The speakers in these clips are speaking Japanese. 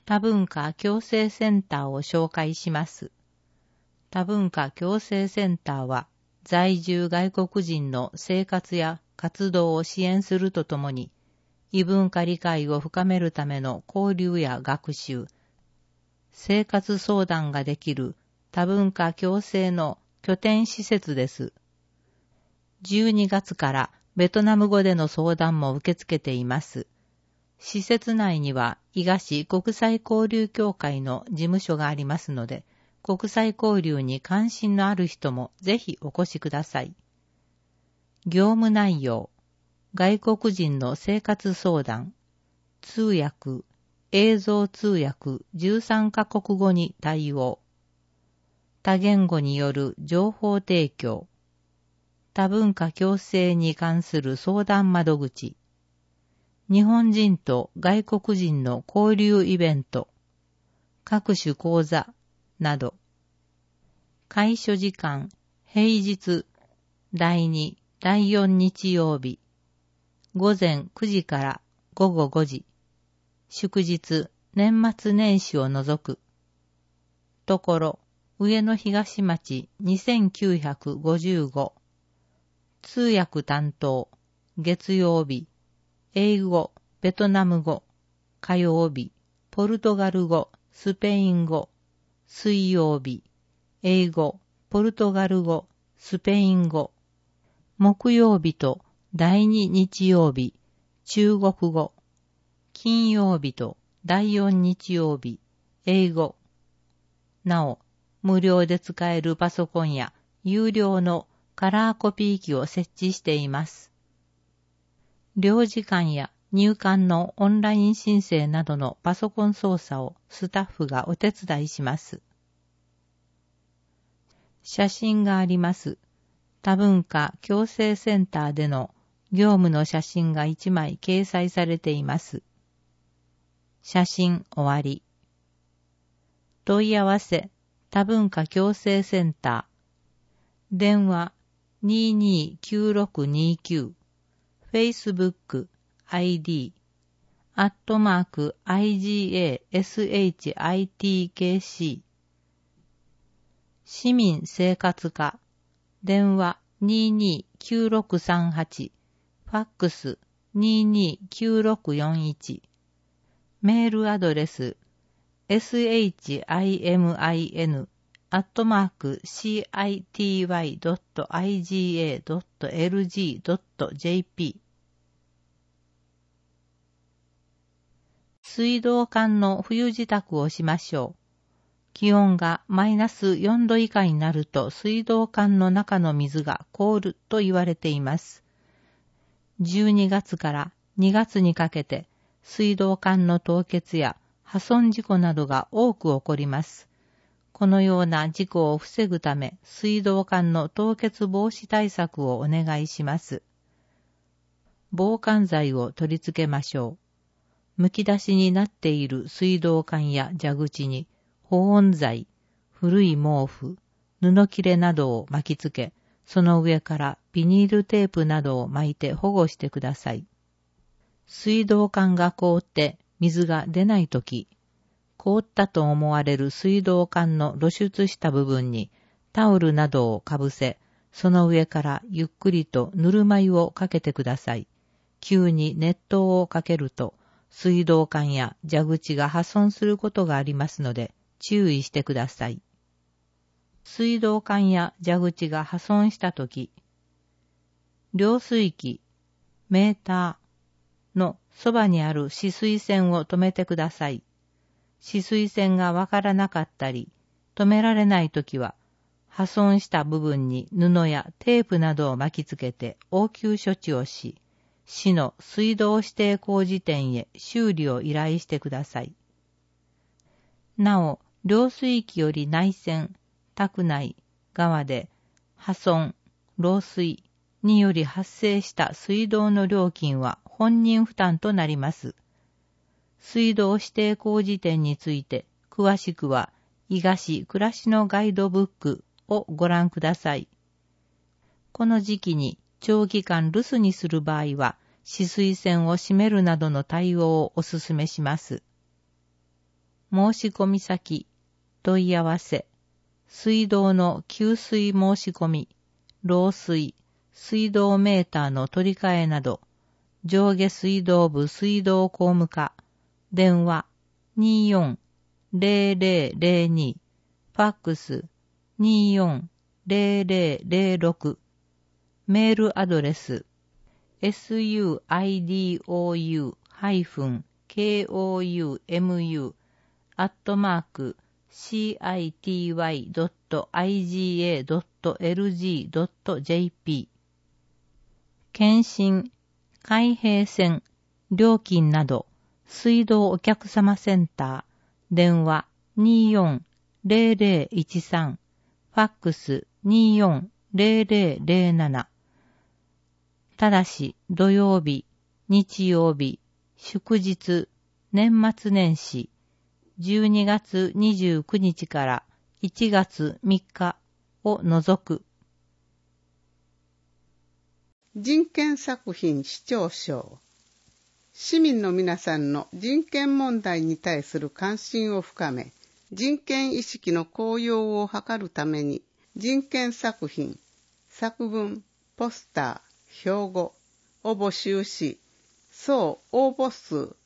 多文化共生センターを紹介します。多文化共生センターは、在住外国人の生活や活動を支援するとともに、異文化理解を深めるための交流や学習、生活相談ができる多文化共生の拠点施設です。12月からベトナム語での相談も受け付けています。施設内には伊賀市国際交流協会の事務所がありますので、国際交流に関心のある人もぜひお越しください。業務内容、外国人の生活相談、通訳、映像通訳13カ国語に対応、多言語による情報提供、多文化共生に関する相談窓口、日本人と外国人の交流イベント、各種講座など、開所時間、平日、第2、第4日曜日、午前9時から午後5時、祝日、年末年始を除く。ところ、上野東町2955。通訳担当、月曜日、英語、ベトナム語、火曜日、ポルトガル語、スペイン語、水曜日、英語、ポルトガル語、スペイン語、木曜日と第2日曜日、中国語、金曜日と第4日曜日、英語。なお、無料で使えるパソコンや有料のカラーコピー機を設置しています。領事館や入管のオンライン申請などのパソコン操作をスタッフがお手伝いします。写真があります。多文化共生センターでの業務の写真が1枚掲載されています。写真終わり。問い合わせ多文化共生センター。電話229629。Facebook ID @IGASHITKC 市民生活課電話229638ファックス229641メールアドレス shimin@city.iga.lg.jp 水道管の冬支度をしましょう。気温がマイナス4度以下になると水道管の中の水が凍ると言われています。12月から2月にかけて水道管の凍結や破損事故などが多く起こります。このような事故を防ぐため水道管の凍結防止対策をお願いします。防寒剤を取り付けましょう。むき出しになっている水道管や蛇口に保温剤、古い毛布、布切れなどを巻きつけ、その上からビニールテープなどを巻いて保護してください。水道管が凍って水が出ないとき、凍ったと思われる水道管の露出した部分にタオルなどをかぶせ、その上からゆっくりとぬるま湯をかけてください。急に熱湯をかけると、水道管や蛇口が破損することがありますので注意してください。水道管や蛇口が破損したとき、量水器、メーターのそばにある止水栓を止めてください。止水栓がわからなかったり、止められないときは、破損した部分に布やテープなどを巻きつけて応急処置をし、市の水道指定工事店へ修理を依頼してください。なお、量水器より内線、宅内、側で破損、漏水により発生した水道の料金は本人負担となります。水道指定工事店について詳しくは、伊賀市暮らしのガイドブックをご覧ください。この時期に長期間留守にする場合は、止水栓を閉めるなどの対応をお勧めします。 申し込み先、問い合わせ、水道の給水申し込み、漏水、水道メーターの取り替えなど、上下水道部水道工務課、電話24-0002、ファックス24-0006、メールアドレス suidoU-city.iga.lg.jp 検診、開閉線、料金など、水道お客様センター、電話24-0013、ファックス24-0007。ただし、土曜日、日曜日、祝日、年末年始、12月29日から1月3日を除く。 人権作品視聴賞。市民の皆さんの人権問題に対する関心を深め、人権意識の高揚を図るために、人権作品、作文、ポスター、標語を募集し、総応募数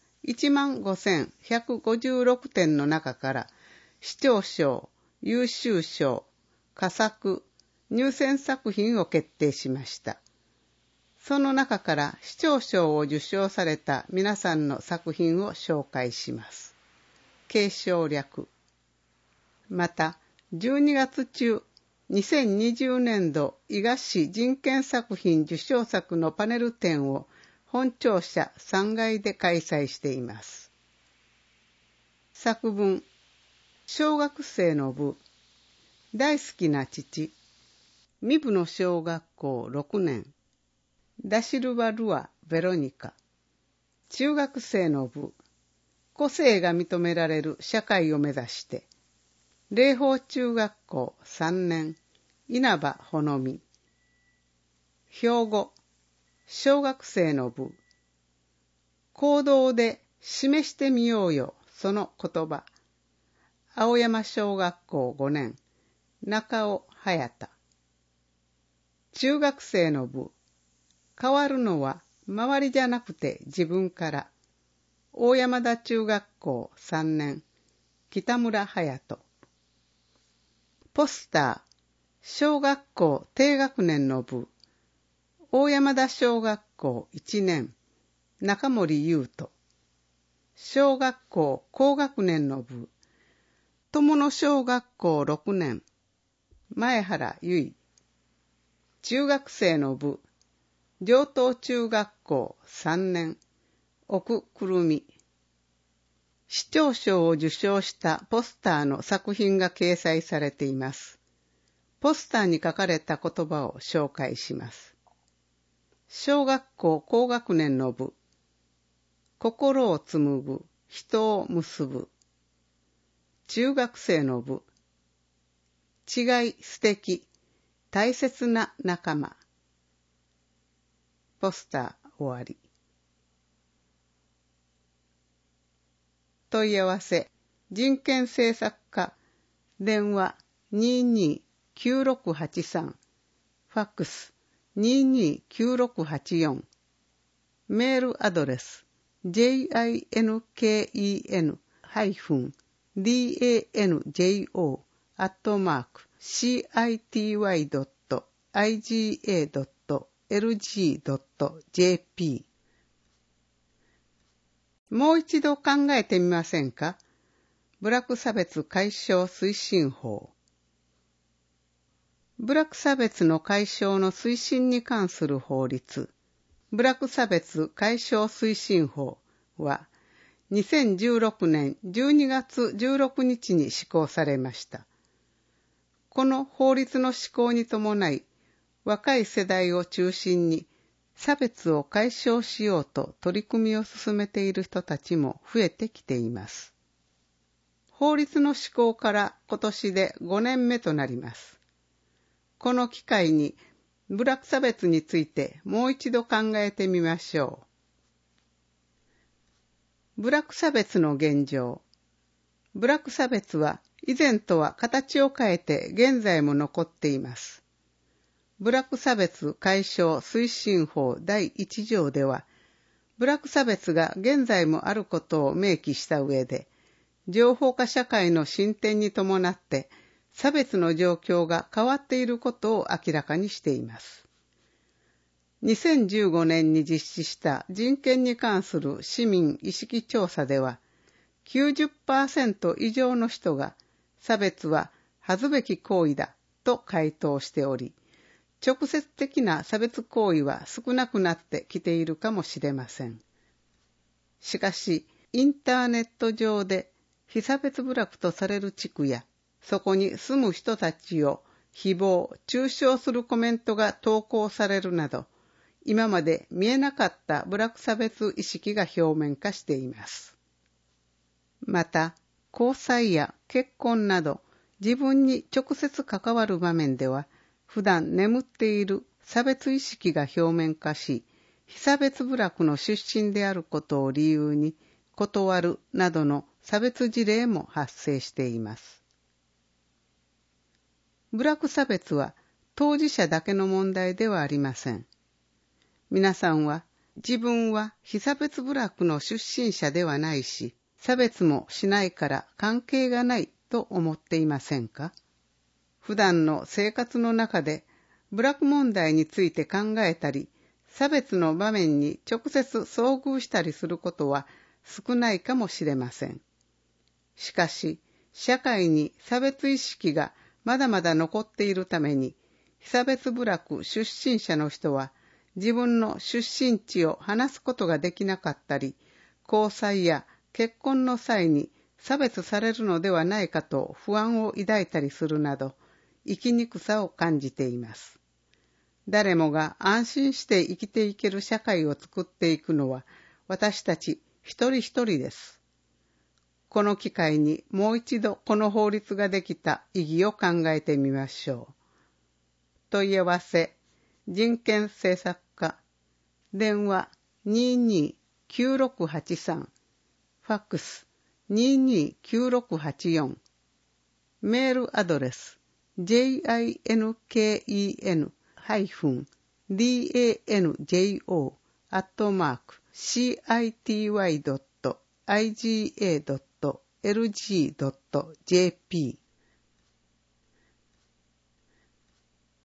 15,156点の中から視聴賞、優秀賞、佳作、入選作品を決定しました。その中から視聴賞を受賞された皆さんの作品を紹介します。継承略。また、12月中、2020年度伊賀市人権作品受賞作のパネル展を本庁舎3階で開催しています。作文、小学生の部、大好きな父、身分の小学校6年、ダシルバ・ルア・ベロニカ、中学生の部、個性が認められる社会を目指して、霊峰中学校3年、稲葉ほのみ。標語、小学生の部。行動で示してみようよ、その言葉。青山小学校5年、中尾隼太。中学生の部。変わるのは周りじゃなくて自分から。大山田中学校3年、北村隼人。ポスター、小学校低学年の部、大山田小学校1年、中森優斗。小学校高学年の部、友野小学校6年、前原由衣。中学生の部、上東中学校3年、奥くるみ。視聴賞を受賞したポスターの作品が掲載されています。ポスターに書かれた言葉を紹介します。小学校高学年の部、心を紡ぐ、人を結ぶ。中学生の部、違い素敵、大切な仲間。ポスター終わり。問い合わせ、人権政策課、電話229683、ファックス229684、メールアドレス jinkendanjo@city.iga.lg.jp。 もう一度考えてみませんか？部落差別解消推進法。部落差別の解消の推進に関する法律、部落差別解消推進法は、2016年12月16日に施行されました。この法律の施行に伴い、若い世代を中心に差別を解消しようと取り組みを進めている人たちも増えてきています。法律の施行から今年で5年目となります。この機会に部落差別についてもう一度考えてみましょう。部落差別の現状。 部落差別は以前とは形を変えて現在も残っています。部落差別解消推進法第1条では、部落差別が現在もあることを明記した上で、情報化社会の進展に伴って差別の状況が変わっていることを明らかにしています。2015年に実施した人権に関する市民意識調査では、90% 以上の人が差別は恥ずべき行為だと回答しており、直接的な差別行為は少なくなってきているかもしれません。しかし、インターネット上で非差別部落とされる地区や、そこに住む人たちを誹謗・中傷するコメントが投稿されるなど、今まで見えなかった部落差別意識が表面化しています。また、交際や結婚など自分に直接関わる場面では、普段眠っている差別意識が表面化し、非差別部落の出身であることを理由に断るなどの差別事例も発生しています。部落差別は当事者だけの問題ではありません。皆さんは自分は非差別部落の出身者ではないし、差別もしないから関係がないと思っていませんか？普段の生活の中で部落問題について考えたり、差別の場面に直接遭遇したりすることは少ないかもしれません。しかし、社会に差別意識がまだまだ残っているために、非差別部落出身者の人は自分の出身地を話すことができなかったり、交際や結婚の際に差別されるのではないかと不安を抱いたりするなど、生きにくさを感じています。誰もが安心して生きていける社会を作っていくのは私たち一人一人です。この機会にもう一度この法律ができた意義を考えてみましょう。問い合わせ、人権政策課、電話229683、ファックス229684、メールアドレスjinken-danjo@city.iga.lg.jp